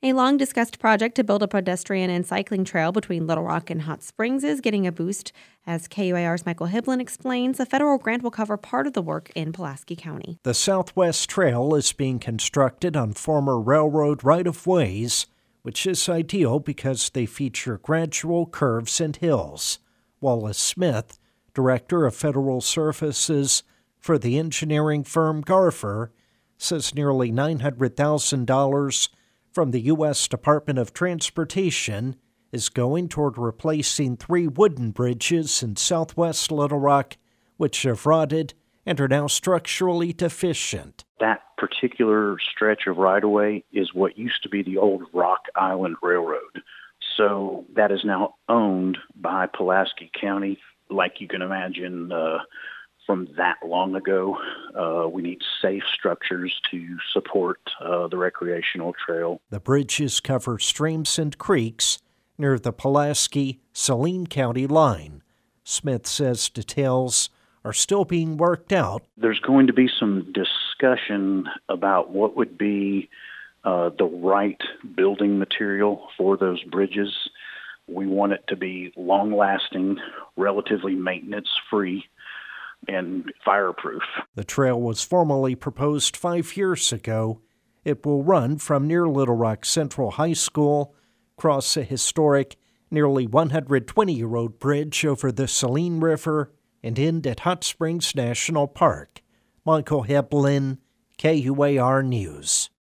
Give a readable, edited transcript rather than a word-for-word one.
A long-discussed project to build a pedestrian and cycling trail between Little Rock and Hot Springs is getting a boost. As KUAR's Michael Hiblin explains, a federal grant will cover part of the work in Pulaski County. The Southwest Trail is being constructed on former railroad right-of-ways, which is ideal because they feature gradual curves and hills. Wallace Smith, Director of Federal Services for the engineering firm Garfer, says nearly $900,000 from the U.S. Department of Transportation is going toward replacing 3 wooden bridges in southwest Little Rock, which have rotted and are now structurally deficient. That particular stretch of right-of-way is what used to be the old Rock Island Railroad. So that is now owned by Pulaski County. Like you can imagine, from that long ago, we need safe structures to support the recreational trail. The bridges cover streams and creeks near the Pulaski-Saline County line. Smith says details are still being worked out. There's going to be some discussion about what would be the right building material for those bridges. We want it to be long-lasting, relatively maintenance-free, and fireproof. The trail was formally proposed 5 years ago. It will run from near Little Rock Central High School, cross a historic, nearly 120-year-old bridge over the Saline River, and end at Hot Springs National Park. Michael Hiblin, KUAR News.